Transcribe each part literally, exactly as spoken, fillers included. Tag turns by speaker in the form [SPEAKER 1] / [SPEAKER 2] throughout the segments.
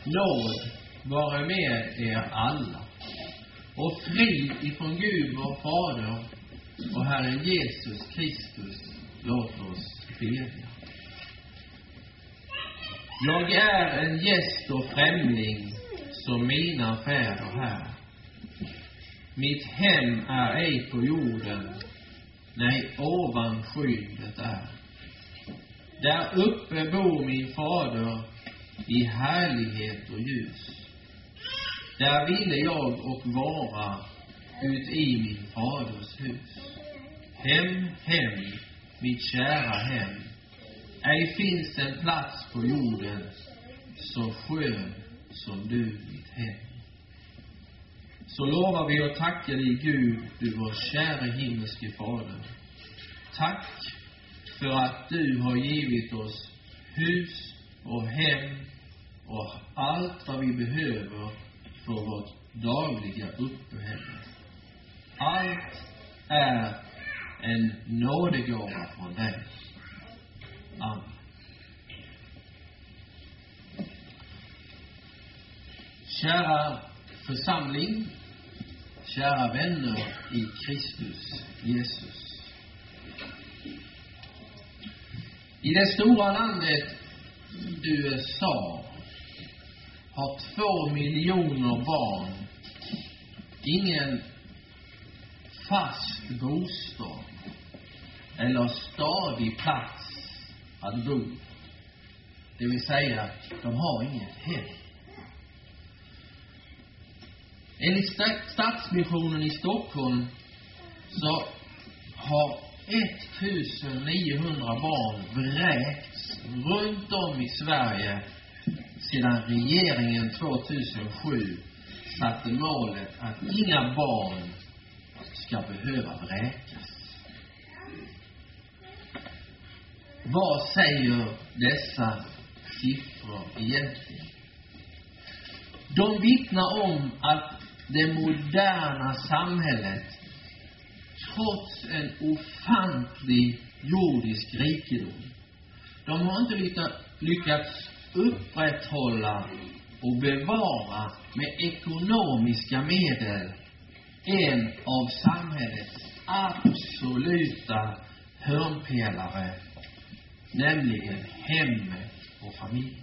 [SPEAKER 1] nåd vare med er alla. Och frid ifrån Gud vår Fader och Herren Jesus Kristus, låt oss bedja. Jag är en gäst och främling som mina fäder här. Mitt hem är ej på jorden, nej ovan skyndet är. Där uppe bor min fader i härlighet och ljus. Där ville jag och vara ut i min faders hus. Hem, hem, mitt kära hem. Ej finns en plats på jorden så skön som du, mitt hem. Så lovar vi och tackar dig, Gud, du vår kära himmelske Fader. Tack för att du har givit oss hus och hem och allt vad vi behöver för vårt dagliga uppehälle. Allt är en nådegåva från dig. Amen. Kära församling, kära vänner i Kristus Jesus. I det stora landet U S A har två miljoner barn ingen fast bostad eller stadig plats att bo. Det vill säga, de har inget hem. Enligt Stadsmissionen i Stockholm så har nittonhundra barn vräkts runt om i Sverige sedan regeringen tvåtusensju satte målet att inga barn ska behöva vräkas. Vad säger dessa siffror egentligen? De vittnar om att det moderna samhället, trots en ofantlig jordisk rikedom, de har inte lyckats upprätthålla och bevara med ekonomiska medel en av samhällets absoluta hörnpelare, nämligen hemmet och familjen.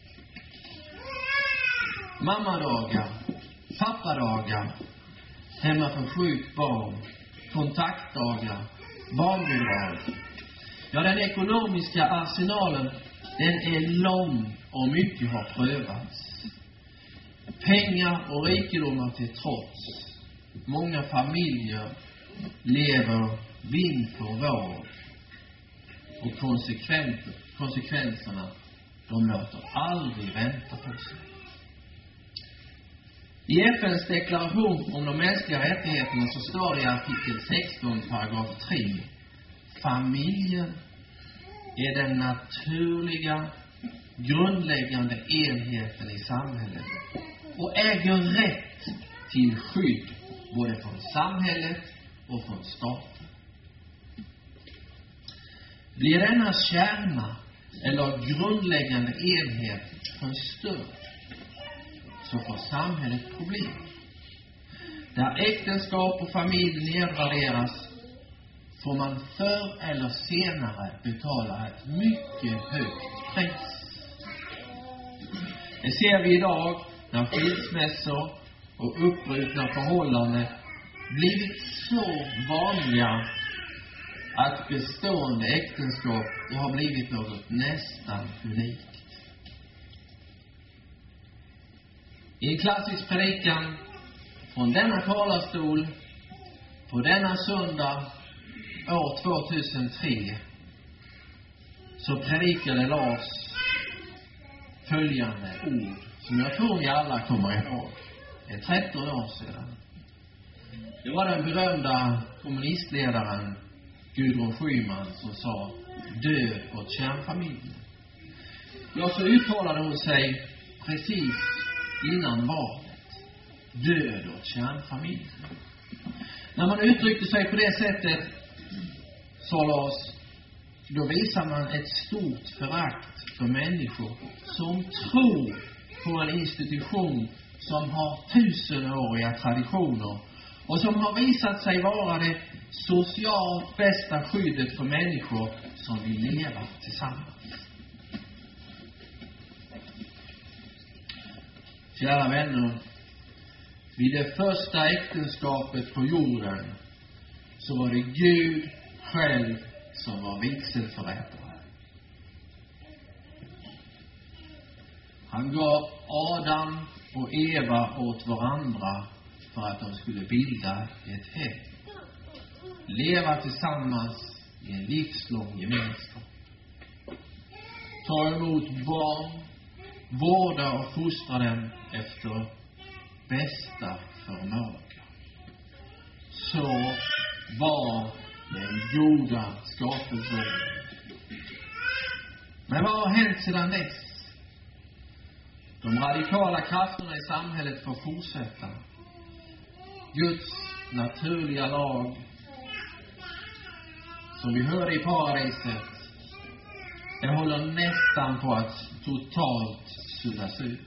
[SPEAKER 1] Mammadagar, pappadagar, hemma för sjukt barn, kontaktdagar, barnbidrag. Ja, den ekonomiska arsenalen, den är lång och mycket har prövats. Pengar och rikedomar till trots. Många familjer lever vind för våg. Och konsekvenserna, de låter aldrig vänta på sig. I F N:s deklaration om de mänskliga rättigheterna så står det i artikel sexton, paragraf tre: familjen är den naturliga, grundläggande enheten i samhället och äger rätt till skydd både från samhället och från staten. Blir denna kärna eller grundläggande enhet förstörd, så får samhället problem. Där äktenskap och familj nedvärderas får man förr eller senare betala ett mycket högt pris. Det ser vi idag när skilsmässor och uppbrutna förhållanden blivit så vanliga att bestående äktenskap har blivit något nästan unikt. I en klassisk predikan från denna talarstol på denna söndag år tvåtusentre så predikade Lars följande ord som jag tror ni alla kommer ihåg. Det är tretton år sedan. Det var den berömda kommunistledaren Gudrun Schyman som sa: död åt kärnfamiljen. Ja, så uttalade hon sig precis innan valet. Död åt kärnfamiljen. När man uttryckte sig på det sättet, sa Lars, då visar man ett stort förakt för människor som tror på en institution som har tusenåriga traditioner och som har visat sig vara det socialt bästa skyddet för människor som vill leva tillsammans. Kära vänner, vid det första äktenskapet på jorden så var det Gud själv som var vigselförrättare. Han gav Adam och Eva åt varandra för att de skulle bilda ett hem. Leva tillsammans i en livslång gemenskap. Ta emot barn, vårda och fostra dem efter bästa förmåga. Så var den goda skapelsen. Men vad har hänt sedan dess? De radikala krafterna i samhället får fortsätta. Guds naturliga lag, som vi hörde i paradiset, den håller nästan på att totalt suddas ut.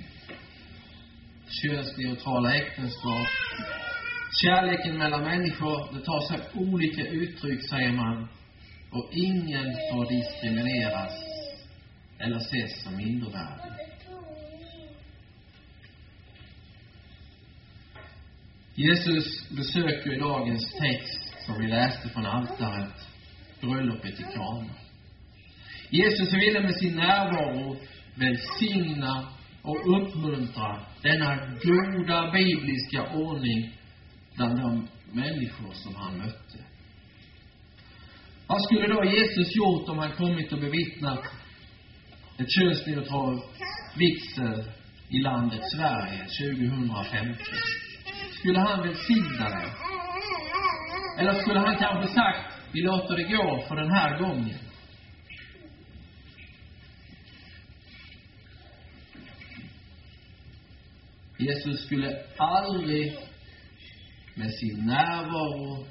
[SPEAKER 1] Könsneutrala äktenskap, kärleken mellan människor, det tar sig olika uttryck, säger man, och ingen får diskrimineras eller ses som mindervärdig. Jesus besöker i dagens text, som vi läste från altaret, bröllopet i Kana. Jesus ville med sin närvaro välsigna och uppmuntra denna goda bibliska ordning bland de människor som han mötte. Vad skulle då Jesus gjort om han kommit och bevittnat ett könsneutralt vigsel i landet Sverige tjugohundrafemton? Skulle han välsigna det? Eller skulle han kanske sagt, vi låter det gå för den här gången? Jesus skulle aldrig med sin närvaro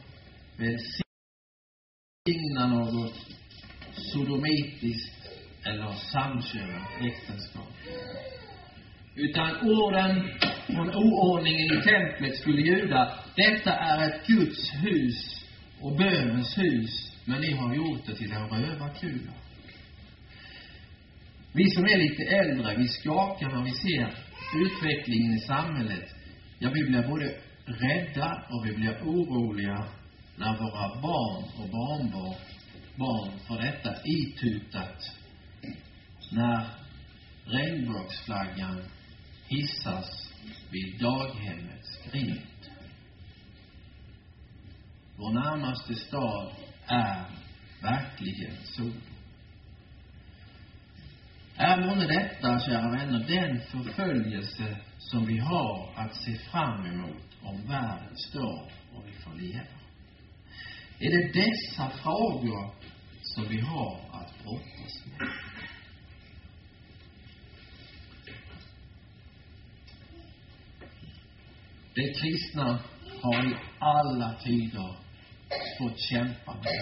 [SPEAKER 1] välsigna något sodomitiskt eller samkönat äktenskap. Utan orden från oordningen i templet skulle ljuda: detta är ett Guds hus och bönens hus, men ni har gjort det till en rövarkula. Vi som är lite äldre, vi skakar när vi ser utvecklingen i samhället. Ja, vi blir både rädda och vi blir oroliga när våra barn och barnbarn barn får detta itutat, när regnbågsflaggan hissas vid daghemmets grind. Vår närmaste stad är verkligen så. Är månne detta, kära vänner, den förföljelse som vi har att se fram emot om världen står och vi får leva? Är det dessa frågor som vi har att brottas med? De kristna har i alla tider fått kämpa med.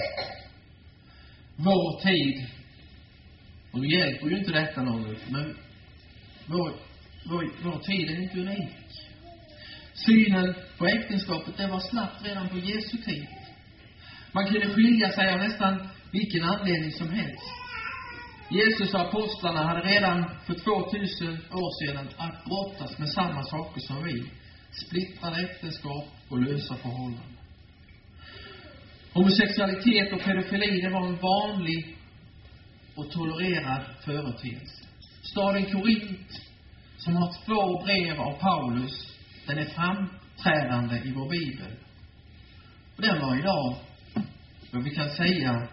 [SPEAKER 1] Vår tid, och nu hjälper ju inte detta något, men vår, vår, vår tid är inte unik. Synen på äktenskapet, det var slappt redan på Jesu tid. Man kunde skilja sig av nästan vilken anledning som helst. Jesus och apostlarna hade redan för tvåtusen år sedan att brottas med samma saker som vi. Splittrade äktenskap och lösa förhållanden. Homosexualitet och pedofili, det var en vanlig och tolererad företeelse. Staden Korint, som har två brev av Paulus, den är framträdande i vår bibel. Och den var idag, vad vi kan säga,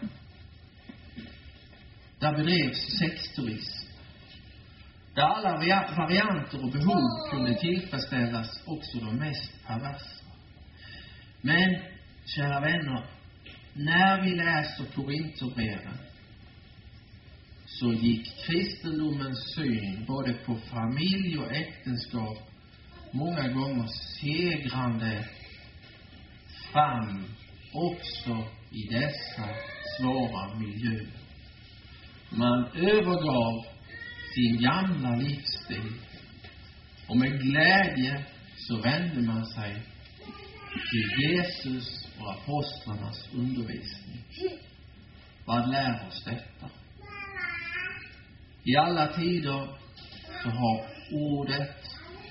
[SPEAKER 1] där bedrevs sexturism. Där alla varianter och behov kunde tillfredsställas, också de mest perversa. Men, kära vänner, när vi läser Korinterbreven så gick kristendomens syn både på familj och äktenskap många gånger segrande fram också i dessa svåra miljöer. Man övergav sin gamla livsstil Och med glädje så vände man sig till Jesus och apostlarnas undervisning. Vad lär oss detta? I alla tider så har ordet,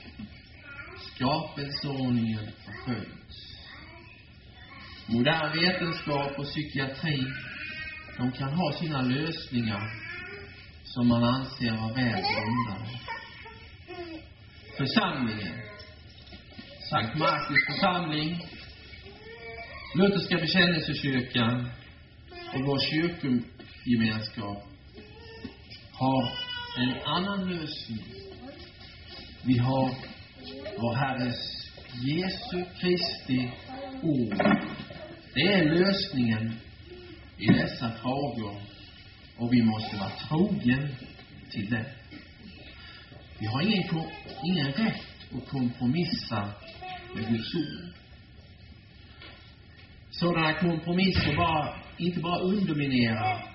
[SPEAKER 1] skapelseordningen förföljts. Modern vetenskap och psykiatri, de kan ha sina lösningar som man anser vara väl grundade. Församlingen, Sankt Markus församling, Lutherska bekännelsekyrkan och vår kyrkogemenskap har en annan lösning. Vi har vår Herres Jesu Kristi ord. Det är lösningen i dessa frågor, och vi måste vara trogen till det. Vi har ingen, ingen rätt att kompromissa med Guds ord. Sådana kompromisser bara, inte bara underminerar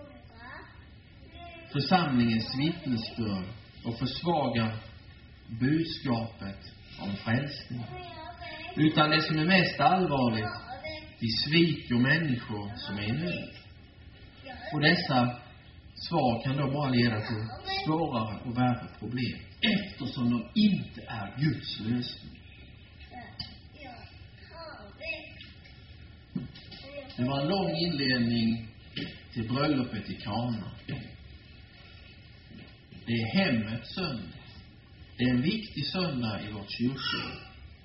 [SPEAKER 1] församlingens vittnesbörd och försvagar budskapet om frälsning, utan det som är mest allvarligt, de sviker människor som är i nöd. Och dessa svar kan då bara leda till svårare och värre problem, eftersom de inte är Guds lösning. Det var en lång inledning till bröllopet i Kana. Det är hemmets söndag. Det är en viktig söndag i vårt kyrkor.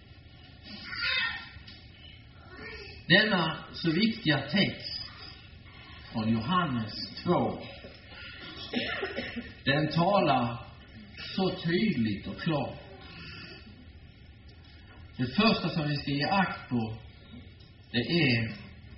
[SPEAKER 1] Denna så viktiga text från Johannes två, den talar så tydligt och klart. Det första som vi ska ge akt på, det är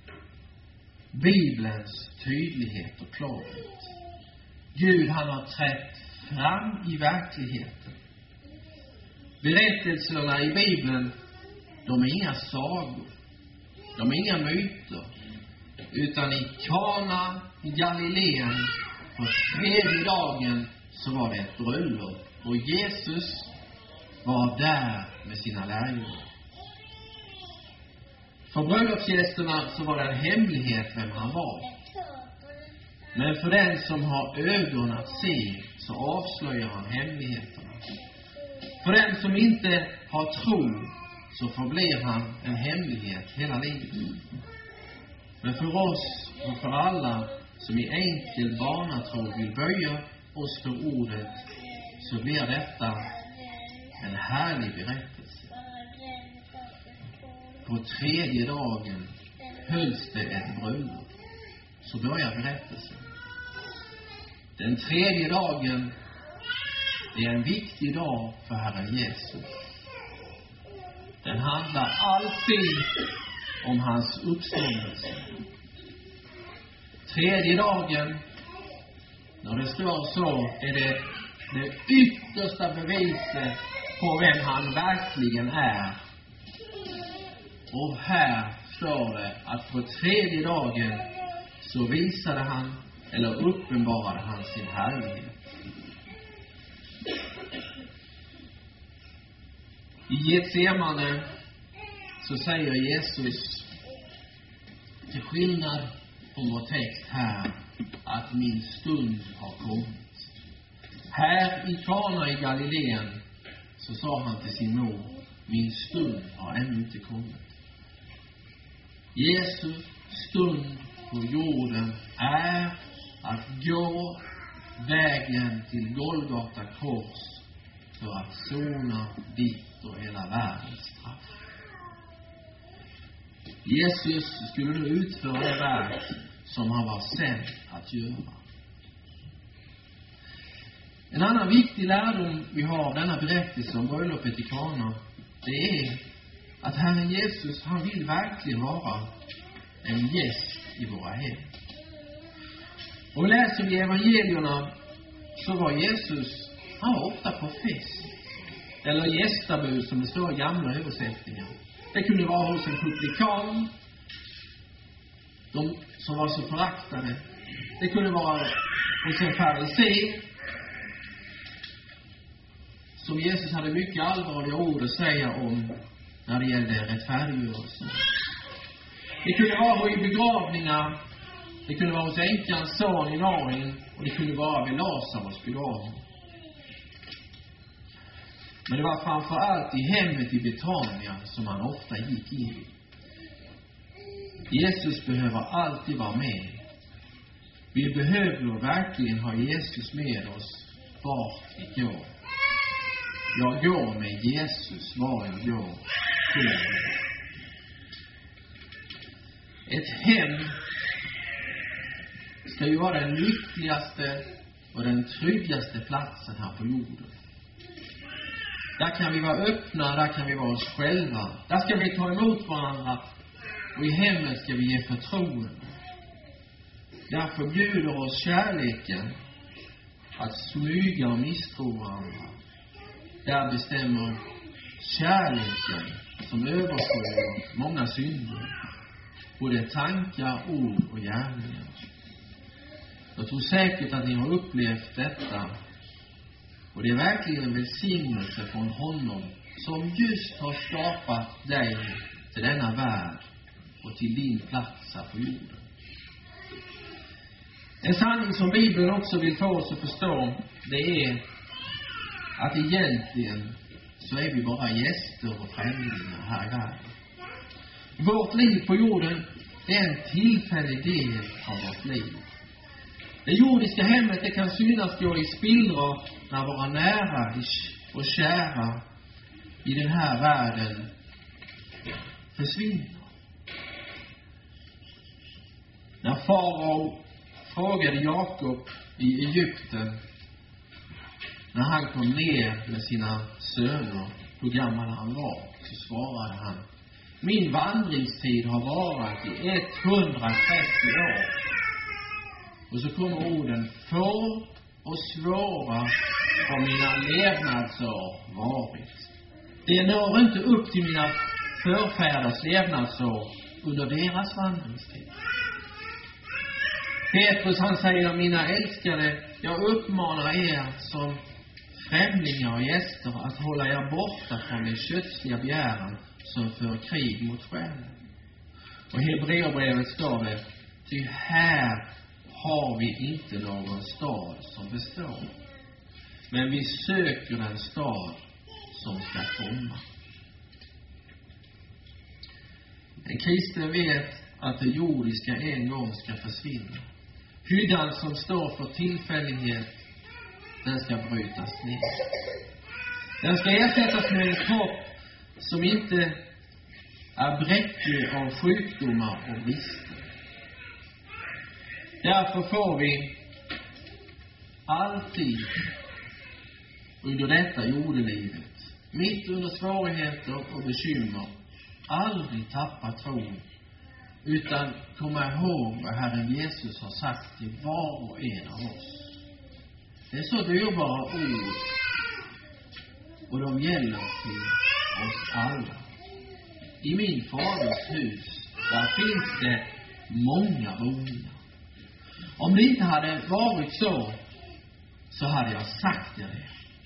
[SPEAKER 1] Bibelns tydlighet och klarhet. Gud, han har trätt fram i verkligheten. Berättelserna i Bibeln, de är inga sagor. De är inga myter. Utan i Kana, i Galileen, på tredje dagen så var det ett bröllop. Och Jesus var där med sina lärjungar. För bröllopsgästerna så var det en hemlighet vem han var. Men för den som har ögon att se så avslöjar han hemligheterna. För den som inte har tro så förblir han en hemlighet hela livet. Men för oss och för alla som i enkel barnatro vill böja oss för ordet, så blir detta en härlig berättelse. På tredje dagen hölls det ett bröllop. Så börjar berättelsen. Den tredje dagen är en viktig dag för Herren Jesus. Den handlar alltid om hans uppståndelse. Tredje dagen, när det står så, är det det yttersta beviset på vem han verkligen är. Och här står det att på tredje dagen så visade han, eller uppenbarade han sin härlighet. I Getsemane så säger Jesus, till skillnad från vår text här, att min stund har kommit. Här i Kana i Galileen så sa han till sin mor, min stund har ännu inte kommit. Jesu stund på jorden är att gå vägen till Golgata kors för att sona ditt och hela världens straff. Jesus skulle nu utföra det verk som han var sänd att göra. En annan viktig lärdom vi har av denna berättelse om bröllopet i Kana, det är att Herren Jesus, han vill verkligen vara en gäst i våra hem. Och läser vi evangelierna så var Jesus, han var ofta på fest. Eller gästabud som det står i gamla översättningar. Det kunde vara hos en publikan, de som var så föraktade. Det kunde vara hos en farisé som Jesus hade mycket allvarliga ord att säga om när det gällde rättfärdiggörelse. Det kunde vara i begravningar, det kunde vara hos änkans son i Nain, och det kunde vara vid Lazarus begravning. Men det var framför allt i hemmet i Betania som han ofta gick in. Jesus behöver alltid vara med. Vi behöver verkligen ha Jesus med oss vart vi går. Jag går med Jesus var jag går. Ett hem ska ju vara den lyckligaste och den tryggaste platsen här på jorden. Där kan vi vara öppna, där kan vi vara oss själva. Där ska vi ta emot varandra, och i hemmet ska vi ge förtroende. Därför bjuder oss kärleken att smyga och misstro varandra. Där bestämmer kärleken som översköljer många synder, både tankar, ord och gärningar. Jag tror säkert att ni har upplevt detta, och det är verkligen en välsignelse från honom som just har skapat dig till denna värld och till din plats här på jorden. En sanning som Bibeln också vill få oss att förstå, det är att egentligen så är vi bara gäster och främlingar här i världen. Vårt liv på jorden är en tillfällig del av vårt liv. Det jordiska hemmet, det kan synas gå i spillror när våra nära och kära i den här världen försvinner. När farao frågade Jakob i Egypten, när han kom ner med sina söner, hur gammal han var, så svarade han: min vandringstid har varit i etthundratrettio år. Och så kommer orden: få och svåra har mina levnadsår varit. Det når inte upp till mina förfäders levnadsår under deras vandringstid. Petrus, han säger: mina älskade, jag uppmanar er som främlingar och gäster att hålla er borta från den kötsliga begäran som för krig mot själen. Och Hebreerbrevet står det: ty här har vi inte någon stad som består, men vi söker en stad som ska komma. En kristen vet att det jordiska en gång ska försvinna. Hyddan som står för tillfällighet, den ska brytas ner. Den ska ersättas med en kropp som inte är bräcklig av sjukdomar och brister. Därför får vi alltid under detta jordelivet, mitt under svårigheter och bekymmer, aldrig tappa tron, utan komma ihåg vad Herren Jesus har sagt till var och en av oss. Det är så dyrbara ord, och de gäller till oss alla. I min faders hus, där finns det många boningar. Om det inte hade varit så, så hade jag sagt det.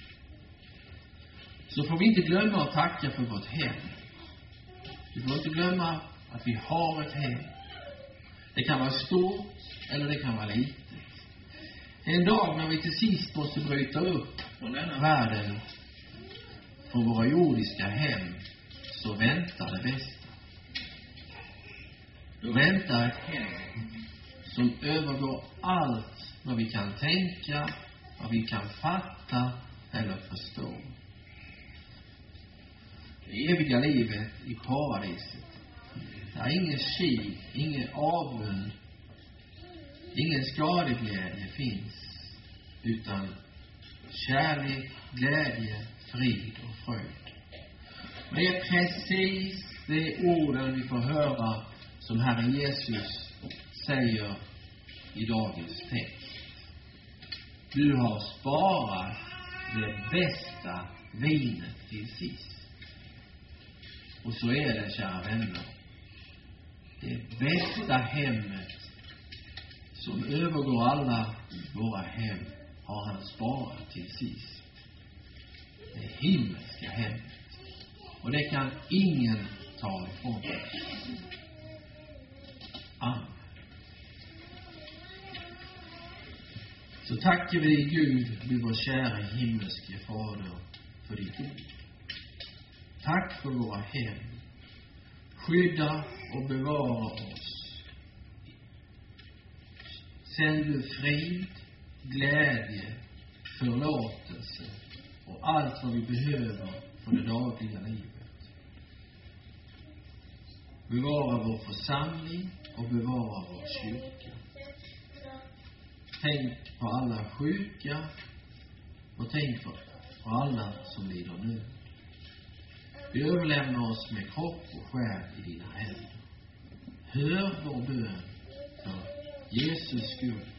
[SPEAKER 1] Så får vi inte glömma att tacka för vårt hem. Vi får inte glömma att vi har ett hem. Det kan vara stort eller det kan vara litet. En dag när vi till sist måste bryta upp från denna världen, från våra jordiska hem, så väntar det bästa. Då väntar ett hem som övergår allt vad vi kan tänka, vad vi kan fatta eller förstå. Det eviga livet i paradiset, där ingen krig, ingen avund, ingen skadeglädje finns, utan kärlek, glädje, frid och fröjd. Men det är precis det orden vi får höra som Herren Jesus säger i dagens text. Du har sparat det bästa vinet till sist. Och så är det, kära vänner. Det bästa hemmet som övergår alla våra hem har han sparat till sist. Det himmelska hemmet. Och det kan ingen ta ifrån oss. Amen. Så tackar vi Gud, du vår kära himmelske Fader, för ditt ord. Tack för våra hem. Skydda och bevara oss. Sänd du frid, glädje, förlåtelse och allt vad vi behöver för det dagliga livet. Bevara vår församling och bevara vår kyrka. Tänk på alla sjuka och tänk på alla som lider nu. Vi överlämnar oss med kropp och själ i dina händer. Hör vår bön för Jesus skull.